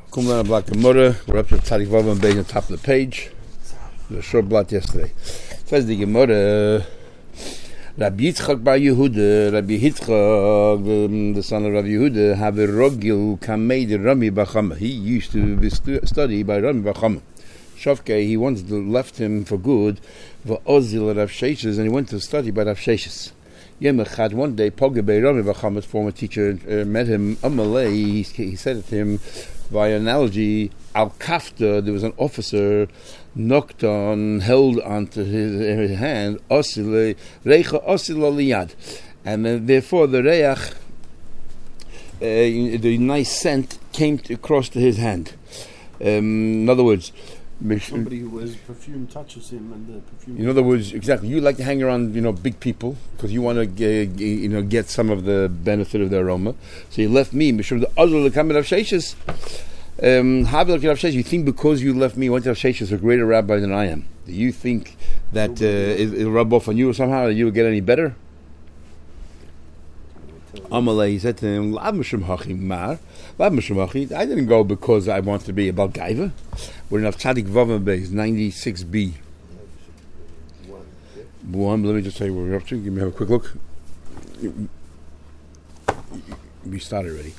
Kumlan Black Gemara. We're up to Tzadik Vav and Beis on top of the page. The short blot yesterday. Says the Gemara. Rabbi Yitzchak bar Yehuda, Rabbi Yitzchak, the son of Rabbi Yehuda, have a rogil kamei Rami bar Chama. He used to be study by Rami bar Chama. Shavke, he once left him for good, v'ozil Rav Sheshes, and he went to study by Rav Sheshes. Yemechad, one day, Pogebe Rami bar Chama's former teacher met him. Amalei, he said to him, by analogy, al kafta, there was an officer knocked on, held onto his hand, reicha osil liyad, and therefore the reach, the nice scent, came across to his hand. In other words, somebody who wears perfume touches him, and the perfume. In other words, exactly, you like to hang around, big people because you want to, get some of the benefit of the aroma. So you left me, Mishum the other the coming of Sheshes. You think because you left me, went to Rav Sheshes, a greater rabbi than I am? Do you think that it'll rub off on you somehow, that you will get any better? Amalei, he said to him, I didn't go because I want to be about Gaiva. We're in Tzadik Vav Beis, 96b. Let me just tell you where we're up to. Give me a quick look. We started already.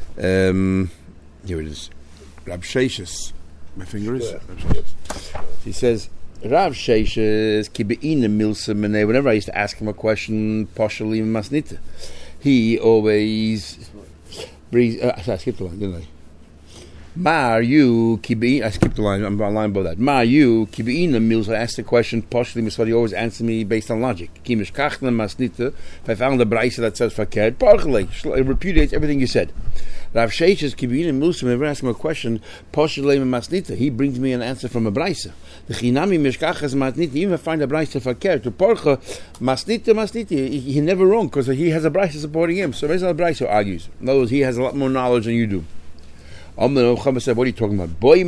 Here it is. Rav Sheshes. My finger is? He says, Rav Sheshes, kibe'ina milsa meneh. Whenever I used to ask him a question, partially masnita, he always breathes. I skipped the line, didn't I? Mar you kibe'ina. I skipped the line. I'm on line above that. Mar you kibe'ina milsa. I asked the question partially masnita. He always answered me based on logic. Kimish kachna masnita. If I found the brayse that says fakir, partially it repudiates everything you said. Rav Sheshes kibbutz and Muslim. Whenever I ask him a question, poshelem masnita, he brings me an answer from a brayse. The chinami mishkachas masnita. Even if I find a brayse fakir to porcha masnita, he never wrong because he has a brayse supporting him. So based on the brayse argues. In other words, he has a lot more knowledge than you do. Chama said, "What are you talking about? Boy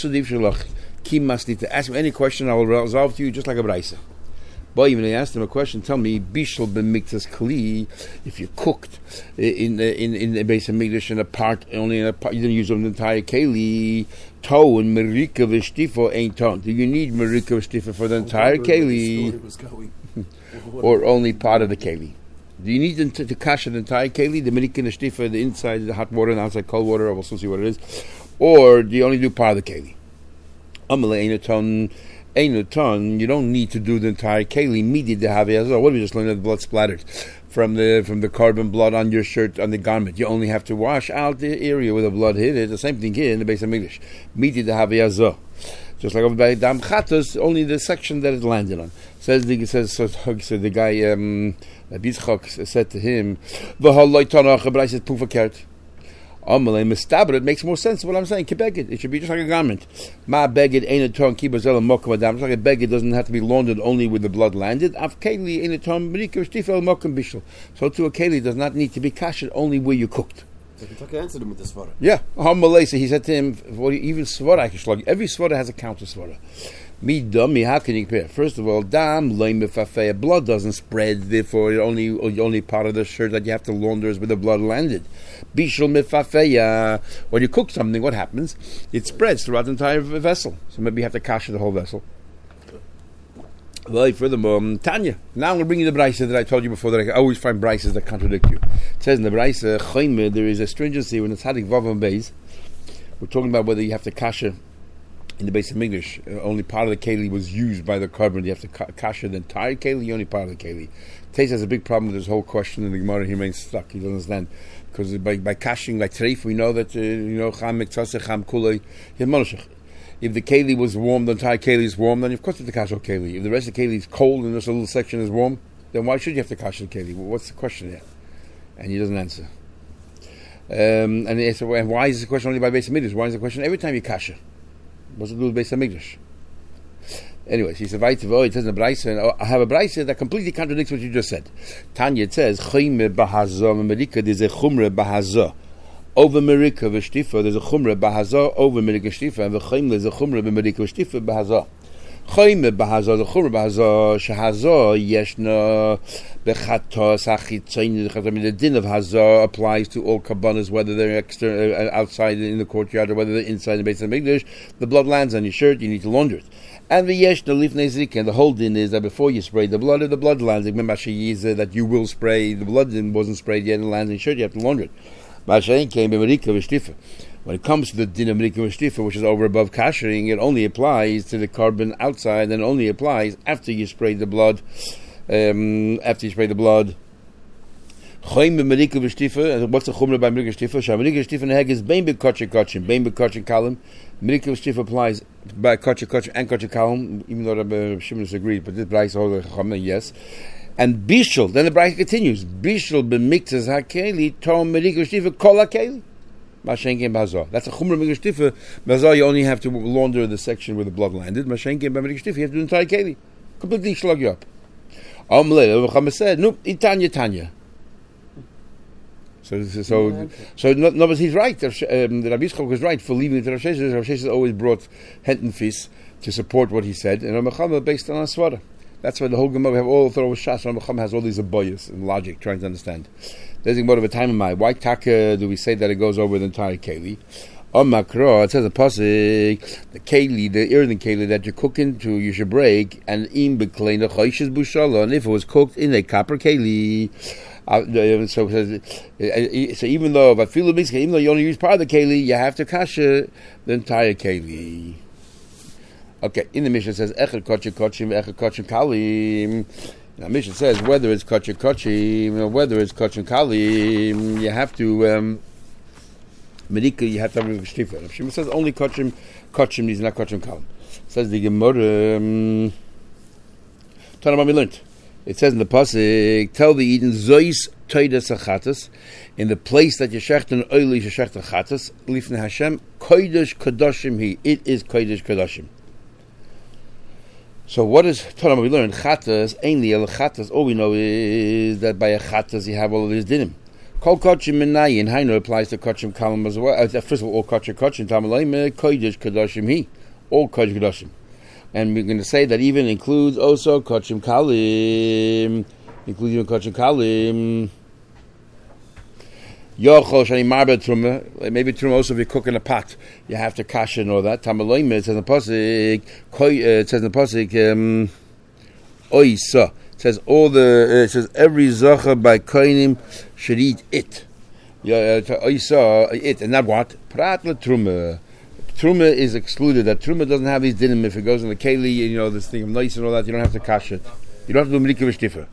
kim masnita. Ask me any question, I will resolve to you just like a brayse." Boy, when I asked him a question, tell me, bishul b'miktas kli, if you cooked in the base of Mikdash in a part, only in a part, you didn't use the entire keli, toe and merika v'shtifa ain't ton. Do you need merika v'shtifa for the entire keli? Or only part of the keli? Do you need to kasha the entire keli, the merika and the shtifa, the inside, the hot water, and the outside cold water, or we'll see what it is? Or do you only do part of the keli? Amalei ain't a ton. Ain't a ton. You don't need to do the entire keli. Midi de haviyazah. What did we just learn? That the blood splattered from the carbon blood on your shirt, on the garment. You only have to wash out the area where the blood hit it. The same thing here in the base of English. Midi de haviyazah. Just like over by Dam Chatos, only the section that it landed on. So the guy Yitzchak said to him, "V'haloi tanach." But I said, "Pufakert." It makes more sense what I'm saying. It should be just like a garment. Ma beged ain't a ton kibazel mokum adam. Just like a beged doesn't have to be laundered only with the blood landed. Af keli ain't a ton brika shtifel mokum bishul. So to a keli does not need to be kashed only where you cooked. So Kentucky answered him with the svara. Yeah, he said to him, even svara I can slug. Every svara has a counter svara. Me dummy, how can you compare? First of all, dam loimefafeya, blood doesn't spread, therefore only part of the shirt that you have to launder is where the blood landed. Bishul mefafeya, when you cook something, what happens? It spreads throughout the entire vessel. So maybe you have to kasha the whole vessel. Well, furthermore, Tanya, now I'm going to bring you the brayse that I told you before, that I always find brayses that contradict you. It says in the brayse, there is a stringency when it's Tzadik Vav Beis. We're talking about whether you have to kasha in the base of English, only part of the keli was used by the carbon. You have to kasha the entire keli, only part of the keli. Tais has a big problem with this whole question, and the Gemara he remains stuck. He doesn't understand because by kashing like treif, we know that cham miktzaseh cham kulei yemanoshach. If the keli was warm, the entire keli is warm, then of course you have to kasha keli. If the rest of the keli is cold and just a little section is warm, then why should you have to kasha the keli? Well, what's the question here? And he doesn't answer. And he said, well, why is the question only by base of Midrash? Why is the question every time you kasha? What's it do with Beis HaMikdash? Anyways, he said, it says in the Brayse, and I have a Brayse that completely contradicts what you just said. Tanya, it says, Chayme b'hazah, Amerika, there's a chumre b'hazah. Over Amerika v'shtifa, there's a chumre b'hazah, over Amerika v'shtifa, and v'chayme, there's a chumre b'Amerika v'shtifa b'hazah. Choyme b'hazah, the chumra b'hazah, shehazah yeshna b'chatos hachitzayin. The din of hazah applies to all kabbanas, whether they're external, outside in the courtyard, or whether they're inside the Beis Hamikdash. The blood lands on your shirt, you need to launder it. And the yeshna lifnei zik, and the whole din is that before you spray the blood, if the blood lands, that you will spray, the blood wasn't sprayed yet and lands on your shirt, you have to launder it. Mashayin came b'merika v'shtifa. When it comes to the din of merika v'shtifa, which is over above kashering, it only applies to the carbon outside, and only applies after you spray the blood. After you spray the blood. Choyim b'merika v'shtifa. What's the chumrah by merika v'shtifa? Shamerika v'shtifa neheg is bein b'kotche kotchim, bein b'kotche kalim. Merika v'shtifa applies by kotche kotchim and kotche kalim, even though Rabbi Shimon disagreed, but this Bryce holds the yes. And bishul, then the Bryce continues. Bishul b'miktzas hakeli tom merika v'shtifa kol hakeli. Mashenkin b'hazah. That's a chumrah merika v'shtifa. B'hazah you only have to launder the section where the blood landed. Mashenkin b'merika v'shtifa you have to do the entire keli. Completely shlug you up. Rabbi said, no, Tanya. So, but he's right. Rabbi Yitzchak was right for leaving it to Rav Sheshes. Rav Sheshes always brought Hentenfis to support what he said, and Rabbi Chama based on Asvara. That's why the whole Gemara we have all thought was Shas. Rabbi Chama has all these abayas and logic trying to understand. There's more of a time in my. Why taka do we say that it goes over the entire keli? On Makro, it says a pasuk, the keli, the earthen keli that you're cooking to, you should break, and im bekleina choishes bushala, and if it was cooked in a copper keli, so even though even though you only use part of the keli, you have to kasha the entire keli. Okay, in the Mishnah it says echad kotche kotchim, echad kotchim kalim. Now Mishnah says whether it's kotche kotchim or whether it's kotchim kalim, you have to. Merika, you have to have a shtifa. Rav Shimon says only kotchim is not kotchim kalim. Says the Gemara. Tanamah we learned. It says in the pasuk, tell the Eden zois toidas achatas, in the place that you shechten oili shechten achatas lifnei Hashem kodesh kadoshim he. It is kodesh kadoshim. So what is Tanamah we learned? Chatas ainly el chatas. All we know is that by a chatas you have all of these dinim. Kol kotchim menayin hainu applies to kotchim kalim as well. First of all kotchim tamalayim kodesh kadoshim he, all kodesh kadoshim, and we're going to say that even includes also kotchim kalim, including kotchim kalim. Yochol shani marbe truma, maybe truma also if you cook in a pot, you have to kasha and all that. Tamalayim it says in the pasuk, it says in the pasuk, oisa. Says it says every zacha by koinim should eat it. I saw it, and not what? Prat le truma. Truma is excluded. That truma doesn't have these dinim. If it goes in the keli, this thing of nice and all that, you don't have to kash it. You don't have to do merika v'shtifa.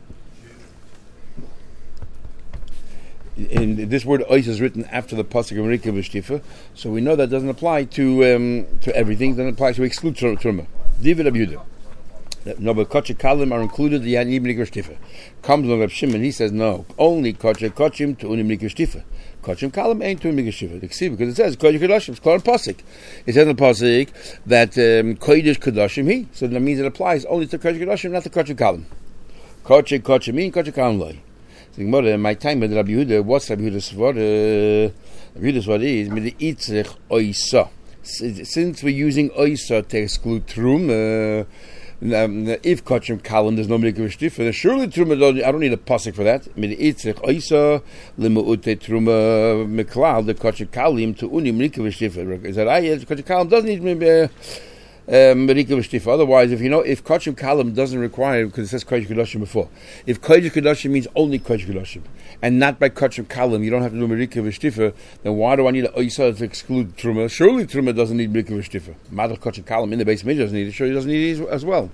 And this word ois is written after the pasuk of merika v'shtifa, so we know that doesn't apply to everything. It doesn't apply to exclude truma. David Abuda. No, but kotche kalim are included. The yani merika v'shtifa. Comes on Reb Shimon, he says no. Only kotche kotchim to unim merika v'shtifa. Kotchim kalim ain't to merika v'shtifa. Because it says kodesh kadoshim. It's called pasuk. It says in the pasuk that kodesh kadoshim he. So that means it applies only to kodesh kadoshim, not to kotche kalim. Kotche kotchim mean kotche kalim loy. So in my time with Rabbi Yehuda, what's Rabbi Yehuda's svara? Rabbi Yehuda's svara is mit itzrich oisa. Since we're using oisa to exclude trum. If kotchim kalim, there's no merika v'shtifa. Then surely truma. I don't need a pasuk for that. Min itzrich oisa limuute truma miklal the kotchim kalim to uni merika v'shtifa. Is that kotchim kalim doesn't need merika v'shtifa. Otherwise, if kotchim kalim doesn't require, because it says kodesh kadoshim before. If kodesh kadoshim means only kodesh kadoshim and not by kotchim kalim, you don't have to do merika v'shtifa. Then why do I need an oisa to exclude truma? Surely truma doesn't need merika v'shtifa. Madach kotchim kalim in the base doesn't need it. Surely doesn't need it as well.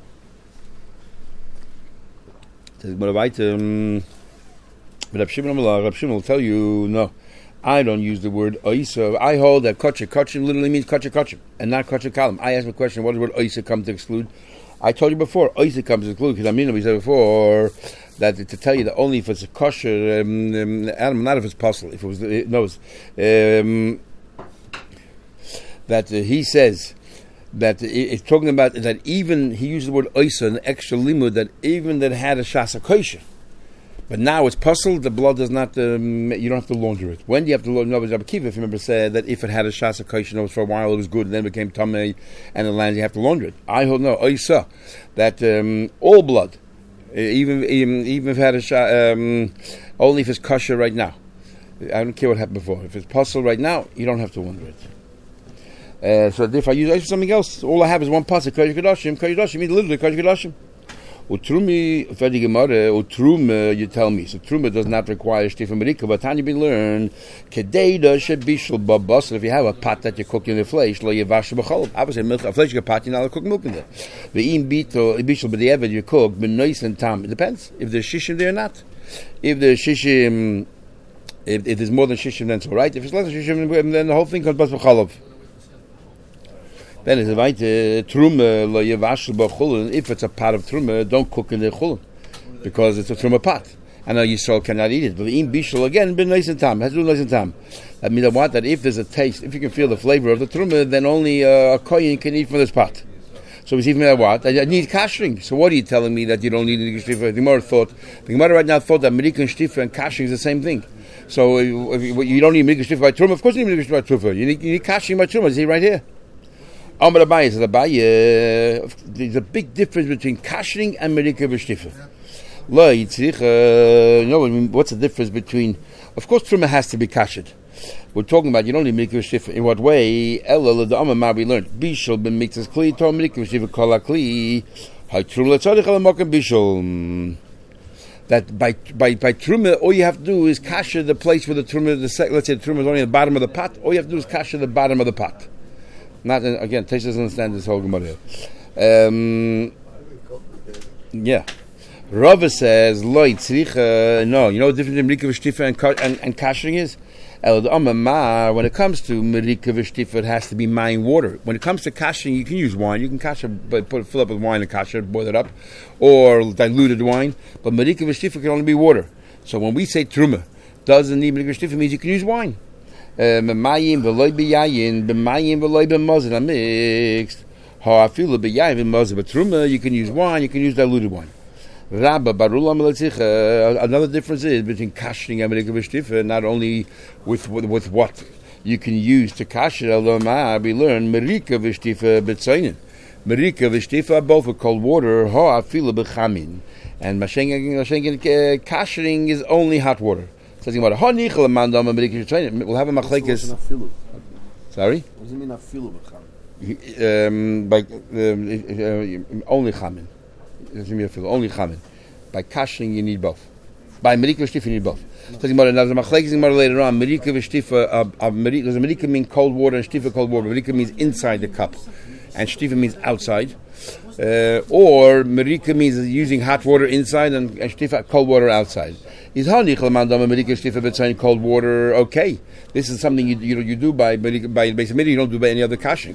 But Reb Shimon will tell you no. I don't use the word oisa. I hold that kotchim literally means kotchim and not kotchim kalim. I asked the question, what does the word oisa come to exclude? I told you before, oisa comes to exclude because we said before that to tell you that only if it's a kosher animal, not if it's possible. If it was, it knows that he says that it's talking about that even he used the word oisa, an extra limud that even that had a shasa kosher. But now it's puzzled. The blood does not. You don't have to launder it. When do you have to launder? No, Rabbi Akiva, if you remember, said that if it had a shas kosher for a while, it was good, and then it became tamei, and the land you have to launder it. I hold no. I saw that all blood, even if it had a only if it's kosher right now. I don't care what happened before. If it's puzzled right now, you don't have to launder it. So if I use something else, all I have is one pasuk. Kodesh Kodashim. Kodesh Kodashim means literally Kodesh Kodashim. Utrumi, Fedi Gemara, Utrum, you tell me. So Truma does not require Shtifa Merika, but Tanya be learned, Kedeida Shebishal Babas, if you have a pot that you cook in the flesh, Lo Yevash B'cholov. I would say milk, a flesh you pot, you not cook milk in there. The Im Bito, Bishal, but the Eved you cook, Benois and Tam. It depends if there's shishim there or not. If there's shishim, if there's more than shishim, then it's all right. If it's less than shishim, then the whole thing comes Bas B'cholov. Then it's a truma lo yevashel b'chulin. If it's a pot of truma, don't cook in the chulin because it's a truma pot. And now Yisrael cannot eat it. But the im bishul again, ben nice and tam has to do nice and tam. That means that if there's a taste, if you can feel the flavor of the truma, then only a kohen can eat from this pot. So it's even that I need kashering. So what are you telling me that you don't need the shtifa? The Gemara right now thought that merika and shtifa and kashering is the same thing. So if you don't need merika shtifa by truma, of course you need merika shtifa by truma. You need kashering by truma. See right here. Amar Abaye says, there's a big difference between kashering and merika v'shtifa. Lo yitzrich, what's the difference between? Of course, truma has to be kashed. We're talking about you don't need merika v'shtifa. In what way? Ella the Amar we learned bishul ben mikzas kli to merika v'shtifa kol hakli. Hay truma letzadich al makom bishul. That by truma, all you have to do is kasher the place where the truma. Let's say the truma is only at the bottom of the pot. All you have to do is kasher the bottom of the pot. Not again. Tesh doesn't understand this whole Gemara. Yeah, Rava says lo yitzrich. No, you know the difference between merika v'shtifa and kashering is. When it comes to merika v'shtifa, it has to be mine water. When it comes to kashering, you can use wine. You can kasher, but fill up with wine and kasher, boil it up, or diluted wine. But merika v'shtifa can only be water. So when we say truma doesn't need merika v'shtifa, means you can use wine. B'mayim v'loy b'yayin, b'mayim v'loy b'mazid mixed. Ha'afilu b'yayin v'mazid. But truma, you can use wine, you can use diluted wine. Rabba barulam letzich. Another difference is between kashering and merika v'shtifa, not only with what you can use to kasher. Eloma, we learn merika v'shtifa b'tzayin. Merika v'shtifa both with cold water. Ha'afilu b'chamin. And kashering is only hot water. We'll have a machlekes. Sorry? What does it mean afilu b'chamin? Only chamin. Only chamin. By kashering you need both. By merika v'shtifa you need both. There's a machlekes later on. Merika v'shtifa. Does merika mean cold water and shtifa cold water? Merika means inside the cup, and shtifa means outside. Or merika means using hot water inside and shtifa cold water outside. Is cold water okay? This is something you do by base of you don't do by any other kashering.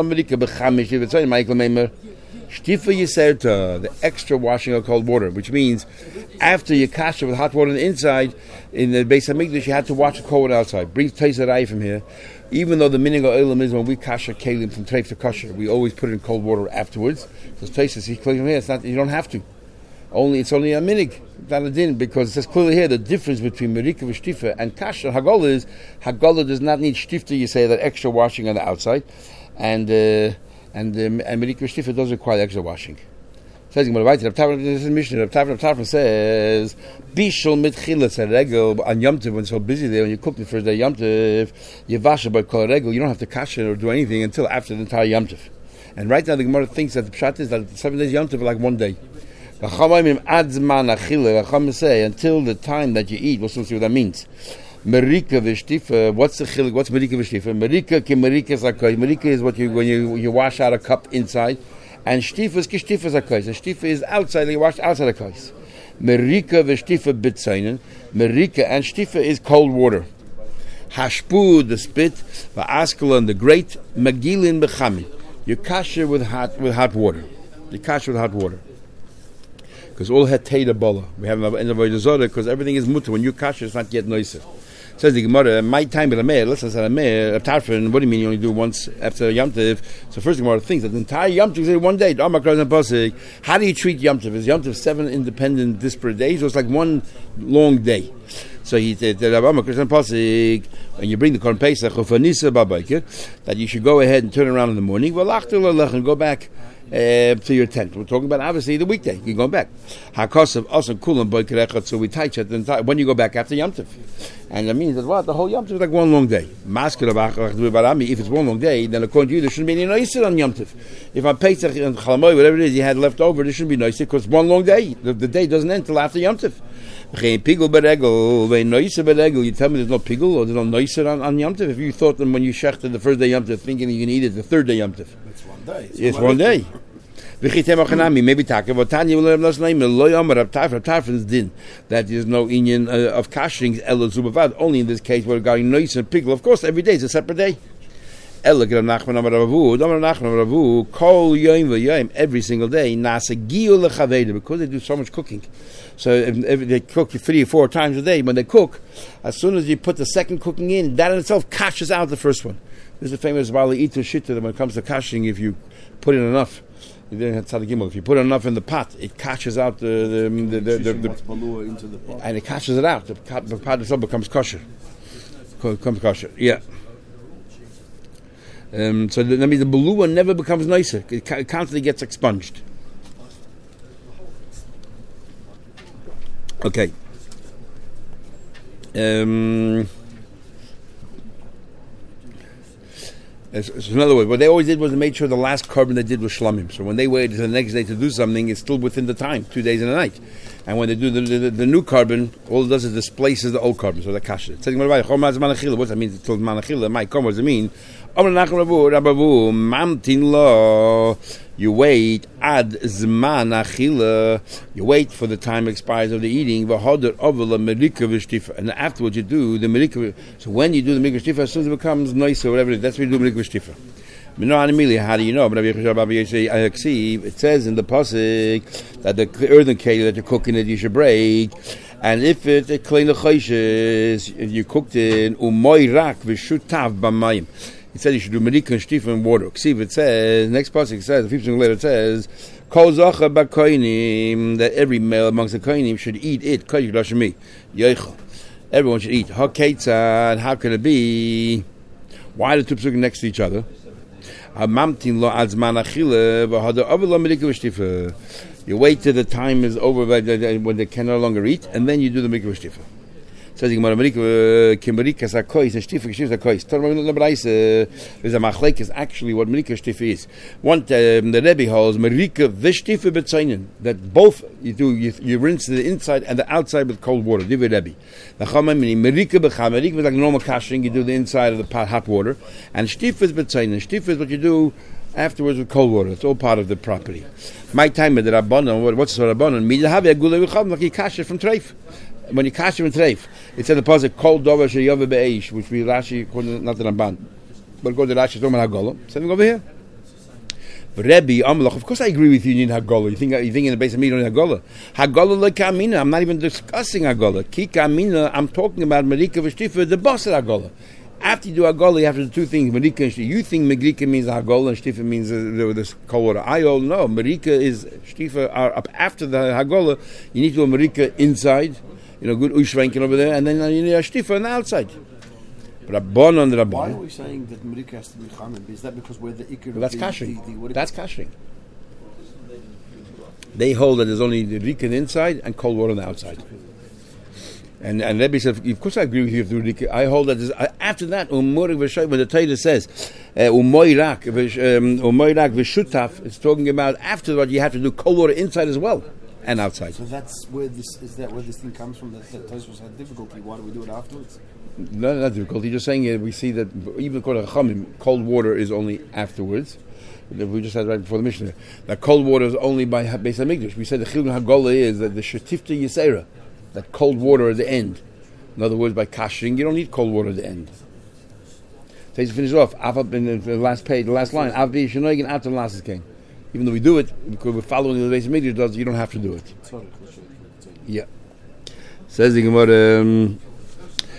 Shtifa yiserta, the extra washing of cold water, which means after you kasher with hot water on the inside, in the base of mikdash you had to wash the cold water outside. Brief taste of from here. Even though the meaning of olam is when we kasher kelim from treif to kasher, we always put it in cold water afterwards. Because taste is clear from here. It's not. You don't have to. It's only a minig, not a din, because it says clearly here the difference between merika v'shtifa and kasher hagala is hagala does not need shtifta. You say that extra washing on the outside, and merika v'shtifa does require extra washing. Says this is Mishnah. Rav says bishul mitchilas regel on Yom Tov when it's so busy there when you cook the first day Yom Tov you wash by kol regel. You don't have to kasher or do anything until after the entire Yom Tov. And right now the Gemara thinks that the pshat is that 7 days Yom Tov are like 1 day. Chachamim say until the time that you eat. We'll see what that means. Merika v'shtifa. What's the chilik? What's merika v'shtifa? Merika ki merika zakay. Merika is what when you wash out a cup inside, and shtifa is ki shtifa zakay. So shtifa is outside. You wash outside the kais. Merika v'shtifa b'tzayin. Merika and shtifa is cold water. Hashpu the spit, va'askelon the great, magilin b'chamin. You kasher with hot water. You kasher with hot water. Because all had teida bola. We have in the Avodah Zarah because everything is mutter. When you kasher, it's not yet noiser. Says the Gemara, my time with a male, let's say a male, Tarfin, what do you mean you only do once after Yom Tov? So first Gemara thinks that the entire Yom Tov is one day. How do you treat Yom Tov? Is Yom Tov 7 independent, disparate days, or it's like one long day? So he said that when you bring the Korban Pesach that you should go ahead and turn around in the morning and go back to your tent. We're talking about obviously the weekday. You go back. So we touch at when you go back after Yom Tov. And that means that the whole Yom Tov is like one long day. If it's one long day, then according to you, there shouldn't be any noiser on Yom Tov. If on Pesach and Chalamoy, whatever it is you had left over, there shouldn't be noiser because it's one long day. The day doesn't end till after Yom Tov. You tell me there's no pigul or there's no noiser on Yom Tov. If you thought them when you shechted the first day Yom Tov, thinking you can eat it the third day Yom Tov. It's one day. It's one day. Maybe Tarfin's din that there's no inyan of kashing only in this case where regarding noise and pickle. Of course, every day is a separate day. Every single day because they do so much cooking. So if they cook 3 or 4 times a day, when they cook, as soon as you put the second cooking in, that in itself kashes out the first one. There's a famous Bali Ito Shitta that when it comes to kashing, if you put in enough. If you put enough in the pot, it catches out the into the pot. And it catches it out. The pot itself becomes kosher. Yeah. So that means the balua never becomes nicer. It constantly gets expunged. Okay. So in other words, what they always did was they made sure the last carbon they did was shlamim. So when they waited to the next day to do something, it's still within the time, 2 days and a night. And when they do the new carbon, all it does is displaces the old carbon. So the kasha. What does that mean? Until manachila, my come, what does it mean? You wait ad zman achila. You wait for the time expires of the eating. And afterwards you do the merika. So when you do the merika shtifa, as soon as it becomes nice or whatever, that's when you do merika shtifa. How do you know? It says in the pasuk that the earthen keli that you're cooking it you should break, and if it's a klein lechayshes, you cooked in umoy rak v'shutav b'mayim. It says you should do merika and shtifa in water. See, it says next pasuk says the 15 later it says kol zacha b'koinim that every male amongst the koinim should eat it. Everyone should eat. Hakeitzad, how can it be? Why are the two pasukim next to each other? You wait till the time is over when they can no longer eat, and then you do the mikvah shtifa. Says Gemara, kimerikas hakois and shtifa hakois. There's a machlekes actually what merika shtifa is. One the Rebbe holds merika v'shtifa b'tzainin that both you rinse the inside and the outside with cold water. Divrei Rebbe. The chachamim merika b'chamerika is like normal kashing. You do the inside of the pot hot water, and shtifa is b'tzainin. Shtifa is what you do afterwards with cold water. It's all part of the property. My time with the rabbanon. What's the rabbanon? Midahavi agulei v'chav like you kash it from treif. When you kash from treif, it said the pasuk kol dover sheyove be'eish, which we Rashi not the Ramban, but go to Rashi talking about Hagolah. Something over here. Rebbe Amalach. Of course, I agree with you. You need Hagolah. You think in the base of me you don't need Hagolah. Hagolah lekamina. I'm not even discussing Hagolah. Kikamina. I'm talking about Merika v'shtifa, the boss of Hagolah. After you do Hagolah, you have to do 2 things. Merika and shtifa. You think Merika means Hagolah and shtifa means the cold water. I all know Merika is shtifa are up after the Hagolah. You need to do a Merika inside. Good ushvenkin over there, and then you need a shtifa on the outside. Rabban on the Rabban. Why are we saying that merika has to be chamen? Is that because we're the ikar? Well, that's kashering. That's kashering. They hold that there's only the rika inside and cold water on the outside. And Rebbe said, of course I agree with you. If the rika, I hold that after that umurik v'shay when the Torah says umoyrak v'shutaf, it's talking about after what you have to do cold water inside as well. And outside. So that's where this thing comes from. That Tosfos had difficulty. Why do we do it afterwards? No, not difficulty. Just saying we see that even according to Chachamim, cold water is only afterwards. We just had right before the Mishnah that cold water is only by Beis Hamikdash. We said the Chilgun Hagolah is that the Shetifta Yisera, that cold water at the end. In other words, by kashing, you don't need cold water at the end. So he's finished off. In the last page, the last line. Av b'yishanoigin after the last king. Even though we do it, because we're following the Beis Hamikdash does, you don't have to do it. Yeah. Says the Gemara,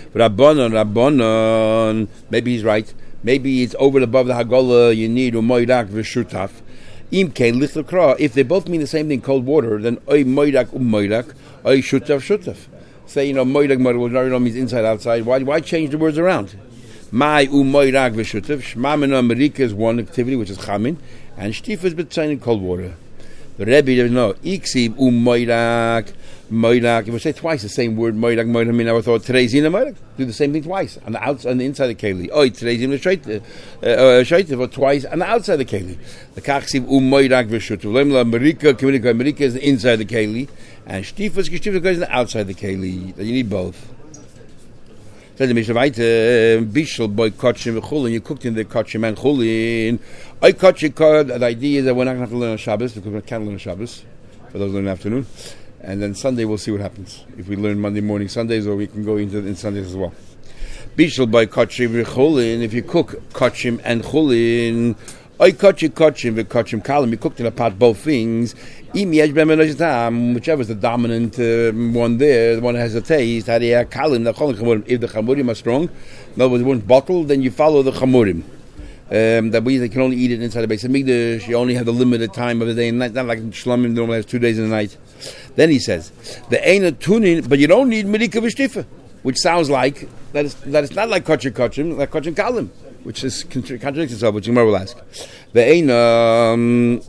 Rabbanon. Maybe he's right. Maybe it's over and above the Hagala. You need umoidak v'shutaf. If they both mean the same thing, cold water, then oy moidak umoidak, oy shutaf. Say, moidak means inside, outside. Why change the words around? My umoidak v'shutaf. Shmamin Amerika is one activity, which is chamin, and shtifa is between cold water. The Rebbe doesn't know. Iksiv moidak. Moidak. If we say twice the same word, moidak, I mean, I thought today's in a moidak. Do the same thing twice on the outside, on the inside of the keli. Oh, today's in the shaita, or twice on the outside of the keli. The kaksiv moidak v'shutu. Lemla Amerika is the inside of the keli, and shtifus goes on the outside of the keli. You need both. So the Mishnah weiter, bishul boy kachim v'chulin. You cooked in the kachim and chulin. I kachim. The idea is that we're not going to have to learn on Shabbos because we can't learn on Shabbos. For those in the afternoon. And then Sunday we'll see what happens. If we learn Monday morning Sundays, or we can go into in Sundays as well. Bishul by kachim v'chulin. If you cook kachim and chulin, I kachim v'kachim kalim. You cooked in a pot both things. Whichever is the dominant one there, the one that has a taste. If the chamurim are strong, in other words, it won't bottle, then you follow the chamurim. That we can only eat it inside the Beis Hamikdash. You only have the limited time of the day and night, not like Shlamim normally has 2 days and a night. Then he says, the Eina Tunin, but you don't need Merika V'Shtifa, which sounds like that it's not like Kachim, like Kachim Kalim, which is contradicts itself, which Gemara will ask. The Eina,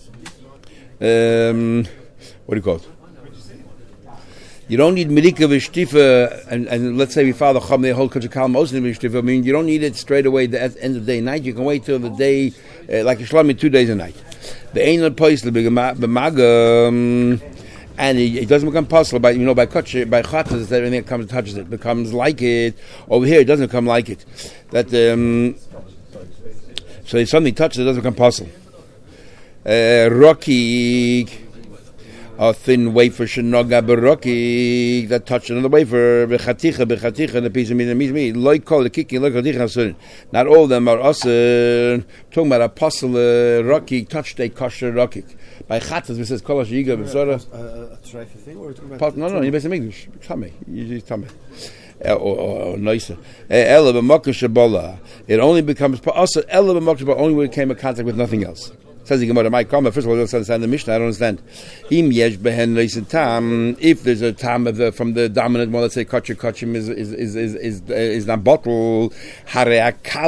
what do you call it? You don't need Merika V'Shtifa, and let's say we follow the Chum, they hold Kachim Kalim, most of the V'Shtifa. I mean, you don't need it straight away at the end of the day and night. You can wait till the day, like a Shlamim, 2 days and night. The Eina Poisle B'Maga, and it doesn't become possible by kachim, by chatas, that everything that comes touches it becomes like it. Over here, it doesn't become like it. That so if something touches it, doesn't become possible. Rocky, a thin wafer shenoga beroki that touched another wafer bechaticha the piece of meat like call the kicking like chaticha. Not all of them are aser. Talking about apostle rocky touched a kosher rocky. By chatas, it says kolash yiga b'sora. A treif thing, or talking about no, you basically English. Tame, usually tame. Or nicer. Ela b'makkah shabola. It only becomes also ela b'makkah shabola only when it came in contact with nothing else. Says the Gemara, my comment. First of all, I don't understand the Mishnah. I don't understand. If there's a tam from the dominant one, let's say kachim is not bottled. So the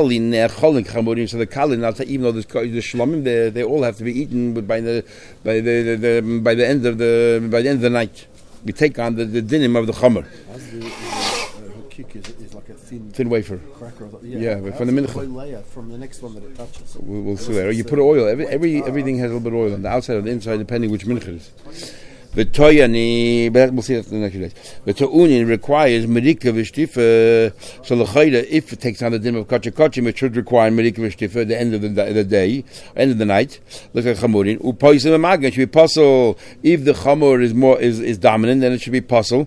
kalin, even though the shlomim, they all have to be eaten by the end of the night. We take on the dinim of the chomer. Kick is like a thin wafer. Cracker. But from the mincha. Layer from the next one that it touches. We'll see that. You put oil. Everything has a little bit of oil on the outside or the inside, depending which mincha it is. The toyani, we'll see that in the next days. The to'unin requires merika v'shtifa. So l'chayda, if it takes on the dim of kachim, it should require merika v'shtifa at the end of the day, end of the night. Look at chamurin. U'poisim amaga, it should be possible. If the chamur is dominant, then it should be possible.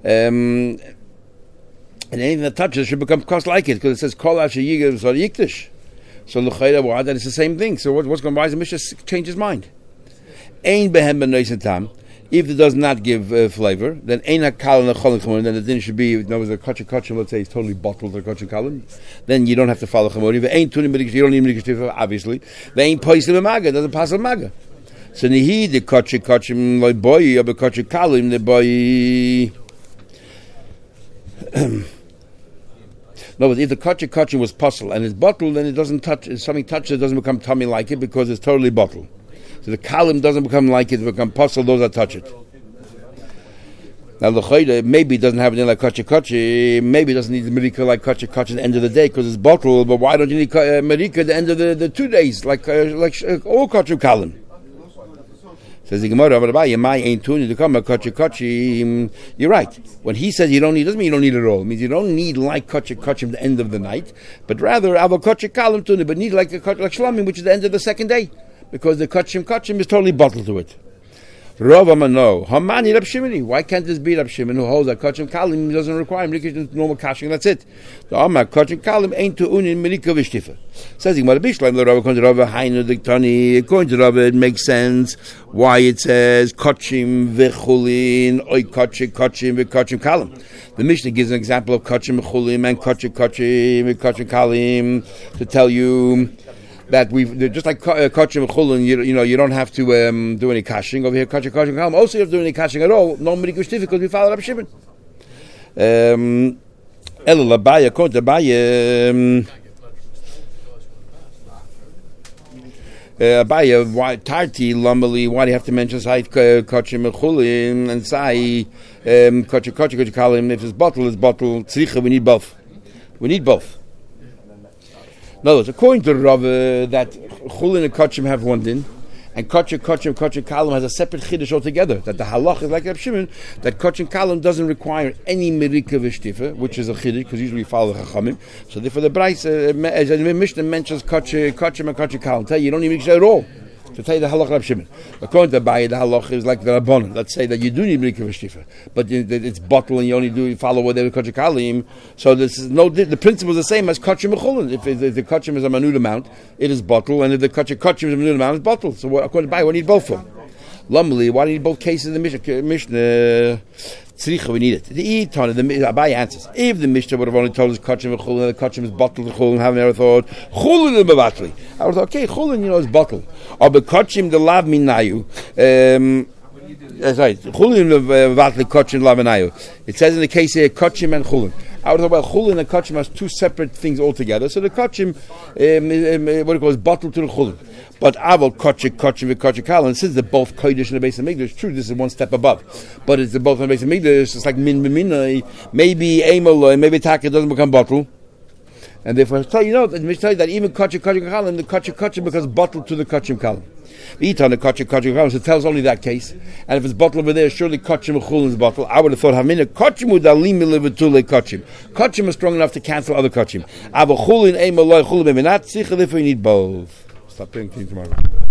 And anything that touches should become cost like it, because it says kol asher yigav zor yikdish. So l'chayda that is the same thing. So what's going to rise? The Mishnah change his mind. Ein behem b'noisen tam. If it does not give flavor, then ein hakal nechol chamurim. Then the din should be. In other words, the kachim, let's say, is totally bottled or kachim kalim. Then you don't have to follow chamurim. If ein tunim you don't need merikashtifa, obviously. The ein poisim b'maga doesn't pass maga. So nihi the kachim loy boy or the kachim kalim the boy. No, but if the kachim was puzzle and it's bottled, then it doesn't touch. If something touches, it doesn't become tummy like it because it's totally bottled. So the kalim doesn't become like it; become puzzle. Those that touch it. Now the chayda maybe it doesn't have it in like kachim. Maybe it doesn't need the merika like kachim at the end of the day because it's bottled. But why don't you need merika at the end of the 2 days like all kachim kalim? Says the Gemara, you're right. When he says you don't need, doesn't mean you don't need it at all. It means you don't need like kachim the end of the night, but rather avo kachim kalim tuni, but need like shlamim, which is the end of the second day, because the kachim is totally bottled to it. Rav Amano, Hamani Rab Shimoni. Why can't this be Rab Shimon who holds that Kachim Kalim doesn't require Merika normal kashing? That's it. The Amar Kachim Kalim ain't to unin Merika v'shtifa. Says the Gemara Bishlam. The Rav according to Rav Hainu Diktani. According to Rav, it makes sense why it says Kachim v'chulin oy Kachim v'Kachim Kalim. The Mishnah gives an example of Kachim v'chulin and Kachim v'Kachim Kalim to tell you that just like Kachim and Chulin, you don't have to do any kashing over here. Kachim Kalam also you have to do any kashing at all. No Merika because we follow Rab Shimon. Ela Labaya, according to Abaya, why Tarti Lambali? Why do you have to mention Sait Kachim and Chulin and Sai Kachim Kalim? If it's bottle, Tzricha. We need both. In other words, according to Rav, that Chulin and Kachim have one din, and Kachim Kalim has a separate chiddush altogether. That the halach is like Rab Shimon, that Kachim Kalim doesn't require any merika v'shtifa, which is a chiddush because usually we follow the chachamim. So therefore, the Brais, as the Mishnah mentions Kachim and Kachim Kalim, tell you don't need merika at all. To tell you the halach Rab Shimon. According to Abaye, the halach is like the Rabbanon. Let's say that you do need merika v'shtifa, but it's bottle and you follow whatever Kachim Kalim. So this is the principle is the same as Kachim and Chulin. If the Kachim is a manud amount, it is bottle, and if the Kachim is a manud amount, it's bottle. So according to Abaye, we need both of them. Lumley, why do you need both cases in the Mishnah? Tzricha, we need it. The Abaye answers. If the Mishnah would have only told us Kachim and Chulin, the Kachim is bottled, the Chulin, haven't ever thought Chulin and Bevatli. I would have thought, okay, Chulin, is bottled. Or the Kachim the Lav Minayu. Sorry, Chulin Bevatli, Kachim Lav Minayu. It says in the case here, Kachim and Chulin. I would have thought, well, Chulin and Kachim has two separate things altogether. So the Kachim, what it calls, bottled to the Chulin. But Avol Kachim Kalim, since they're both Kodesh and the base of Migdash, true, this is one step above. But it's both on the base of Migdash, it's like Min Minai, maybe Amol, maybe Taka doesn't become bottle. And therefore, that even Kachim Kalim, the Kachim becomes bottled to the Kachim Kalim. Eat on the Kachim Kalim, so it tells only that case. And if it's bottled over there, surely Kachim Chulin is bottle. I would have thought, Hamina, Kachim would alim levetule Kachim. Kachim is strong enough to cancel other Kachim. Avol Chulin, Amol, Chulin, maybe not, therefore you need both. Stop paying tomorrow.